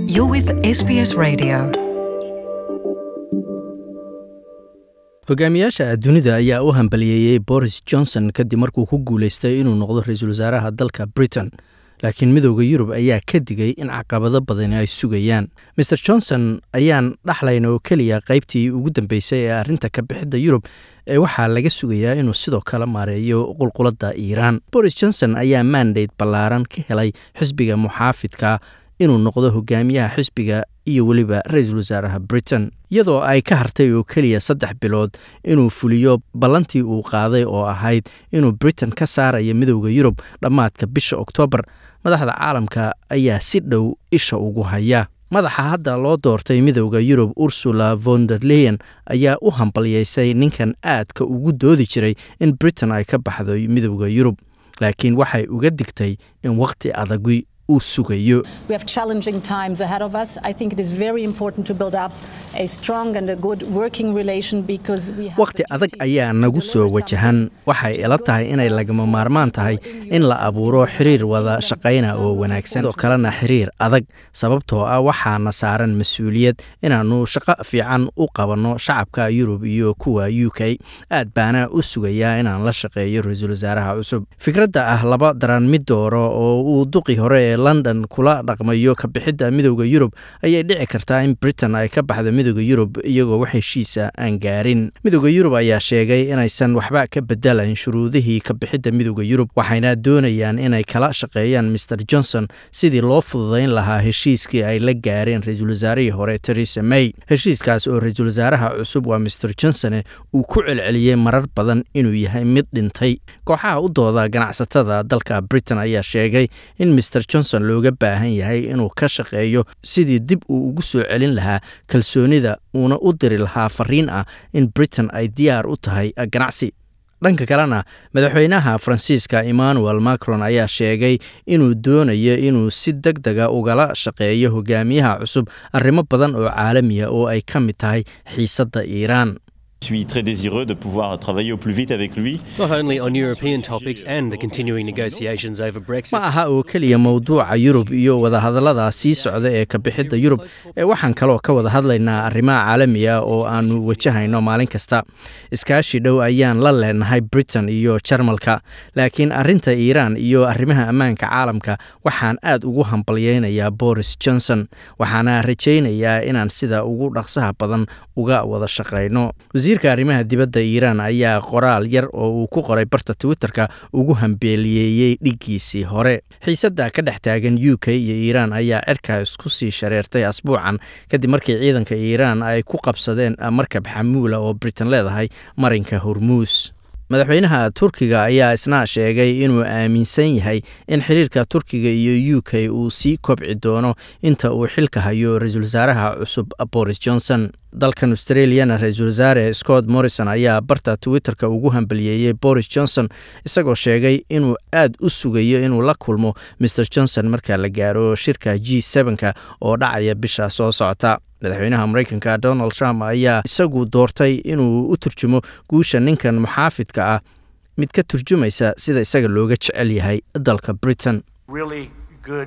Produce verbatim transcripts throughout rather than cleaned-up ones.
You're with S B S Radio. hogaamiyaasha dunida ayaa u hambaliyeeyay Boris Johnson kadib markuu ku guuleystay inuu noqdo ra'iisul wasaaraha dalka Britain. laakiin midowga Yurub ayaa ka digay in caqabado badan ay sugayaan. mister Johnson ayaan dhaxlayn oo kaliya qaybtii ugu dambeysay ee arrinta ka bixida Yurub ee waxaa laga sugayaa inuu sidoo kale maareeyo qulqulada Iiraan. Boris Johnson ayaa mandate ballaaran ka helay xisbiga muxaafidka inuu noqdo hogaamiyaha xisbiga iyo waliba ra'iisul wasaaraha Britain, iyadoo ay ka hartay oo kaliya saddex bilood inuu fuliyo ballantii uu qaaday oo ahayd inuu Britain ka saarayo midowga Yurub dhammaadka bisha Oktoobar. madaxda caalamka ayaa si dhow isha ugu haya. madaxa hadda loo doortay midowga Yurub Ursula von der Leyen ayaa u hambaliyeysay ninkan aadka ugu doodi jiray in Britain ay ka baxdo midowga Yurub, laakiin waxay uga digtay in waqti adag uu sugayo. We have challenging times ahead of us. I think it is very important to build up a strong and a good working relation because we have waqti adag ayaa nagu soo wajahan. waxay ila tahay inay lagama maarmaan tahay in la abuuro xiriir wada shaqayna oo wanaagsan oo kalena xiriir adag, sababtoo ah waxaana saaran mas'uuliyad inaanu shaqo fiican u qabanno shacabka Yurub iyo kuwa U K. aad baana u sugayaa inaan la shaqeeyo ra'iisul wasaaraha cusub. fikradda ah laba daran mid dooro oo uu duqi hore ee London kula dhaqmayo ka bixida midowga Yurub ayay dhici kartaa in Britain ay ka baxdo midowga Yurub iyagoo wax heshiisa aan gaarin. midowga Yurub ayaa sheegay inaysan waxba ka bedelayn shuruudihii ka bixida midowga Yurub, waxayna doonayaan inay kala shaqeeyaan mister Johnson sidii loo fududeyn lahaa heshiiskii ay la gaareen ra'iisul wasaarihii hore Theresa May. heshiiskaas oo ra'iisul wasaaraha cusub waa mister Johnson uu ku celceliyay marar badan inuu yahay mid dhintay. kooxaha u dooda ganacsatada dalka Britain ayaa sheegay in mister Johnson looga baahan yahay inuu ka shaqeeyo sidii dib uu ugu soo celin lahaa kalsoonida uuna u diri lahaa fariin ah in Britain ay diyaar u tahay ganacsi. dhanka kalena madaxweynaha Faransiiska Emmanuel Macron ayaa sheegay inuu doonayo inuu si degdega ugala shaqeeyo hogaamiyaha cusub arrimo badan oo caalami ah oo ay ka mid tahay xiisadda Iiraan. Je suis très désireux de pouvoir travailler au plus vite avec lui. Not only on European topics and the continuing negotiations over Brexit. ma aha oo kaliya mawduuca Yurub iyo wada hadallada sii socda ee ka bixida Yurub ee waxaan kaloo ka wada hadlaynaa arrimaha caalamiga oo aanu wajahayno maalin kasta. iskaashi dhow ayaan la leenahay Britain iyo Jarmalka, laakiin arrinta Iiraan iyo arrimaha ammaanka caalamka waxaan aad ugu hambaliyeynayaa Boris Johnson, waxaana rajaynayaa inaan sida ugu dhaqsaha badan uga wada shaqeyno. wasiirka arrimaha dibadda Iiraan ayaa qoraal yar oo uu ku qoray barta Twitterka ugu hambeeliyay dhigiisii hore. xiisadda ka dhex taagan U K iyo Iiraan ayaa cirka isku sii shareertay asbuucan kadib markii ciidanka Iiraan ay ku qabsadeen markab xamuula oo Britain leedahay marinka Hormuz. madaxweynaha Turkiga ayaa isna sheegay inuu aaminsan yahay in xiriirka Turkiga iyo U K uu sii kobci doono inta uu xilka hayo ra'iisul wasaaraha cusub Boris Johnson. dalkan Australiana ra'iisul wasaare Scott Morrison ayaa barta Twitterka ugu hambaliyeeyay Boris Johnson isagoo sheegay inuu aad u sugayo inuu la kulmo mister Johnson marka la gaaro shirka G seven-ka oo dhacaya bisha soo socota. madaxweynaha Mareykanka Donald Trump ayaa isagu doortay inuu u turjumo guusha ninkan muxaafidka ah mid ka turjumaysa sida isaga looga jecel yahay dalka Britain. Really good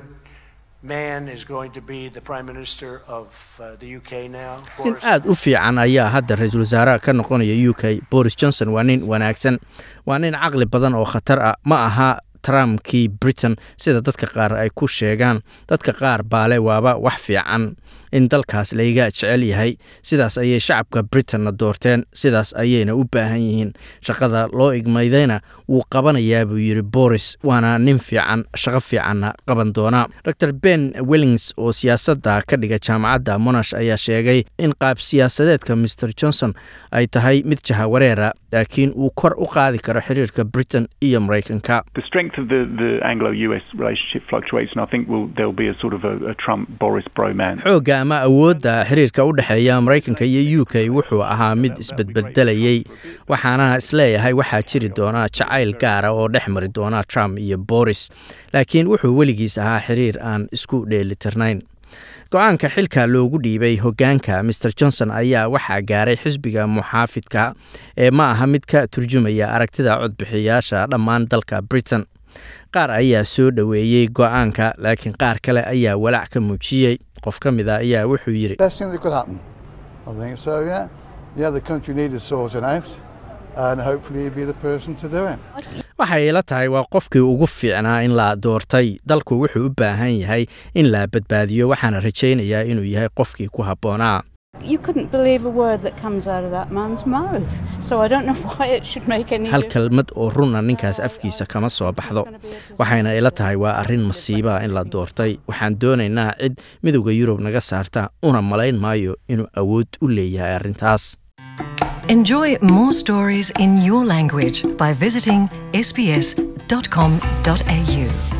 man is going to be the prime minister of uh, the U K now. nin aad u fiican ayaa hadda ra'iisul wasaaraha ka noqonaya U K. Boris Johnson waa nin wanaagsan, waa nin caqli badan oo khatar ah, ma aha Trumpkii Britain sida dadka qaar ay ku sheegaan. dadka qaar baale waaba wax fiican in dalkaas layga jecel yahay, sidaas ayay shacabka Britain doorteen, sidaas ayayna u baahan yihiin. shaqada loo igmaydayna wuu qabanayaa buu yiri Boris, waana nin fiican, shaqo fiicanna qaban doona. Doctor Ben Willings oo siyaasadda ka dhiga jaamacadda Monash ayaa sheegay in qaab siyaasadeedka mister Johnson ay tahay mid jahawareera, laakiin uu kor u qaadi karo xiriirka Britain iyo Mareykanka. The strength of the, the Anglo-U S relationship fluctuates, and I think we'll, there'll be a sort of a, a Trump-Boris bromance. xoogga ama awoodda xiriirka u dhexeeya Mareykanka iyo U K wuxuu ahaa mid isbedbedelayay, waxaana isleeyahay waxaa jiri doona jacayl gaara oo dhex mari doona Trump iyo Boris, laakiin wuxuu weligiis ahaa xiriir aan isku dheelitirnayn. go-aanka xilka loogu dhiibay hoggaanka mister Johnson ayaa waxaa gaaray xisbiga muxaafidka ee ma aha mid ka turjumaya aragtida codbixiyaasha dhammaan dalka Britain. qaar ayaa soo dhoweeyey go'aanka laakiin qaar kale ayaa walaac ka muujiyey qof ka mid ah ayaa wuxuu yidhi best thing that could happen. I think so, yeah. Yeah, the country needed sorting out, and hopefully he'd be the person to do it. waxay ila tahay waa qofkii ugu fiicnaa in la doortay dalku wuxuu u baahan yahay in la badbaadiyo waxaana rajaynayaa inuu yahay qofkii ku habboonaa. You couldn't believe a word that comes out of that man's mouth. So I don't know why it should make any hal kalmad oo runa ninkaas afkiisa kama soo baxdo waxayna ila tahay waa arrin masiiba in la doortay waxaan doonaynaa cid midowga Yurub naga saarta una malayn maayo inuu awood u leeyahay arrintaas. Enjoy more stories in your language by visiting s b s dot com dot a u.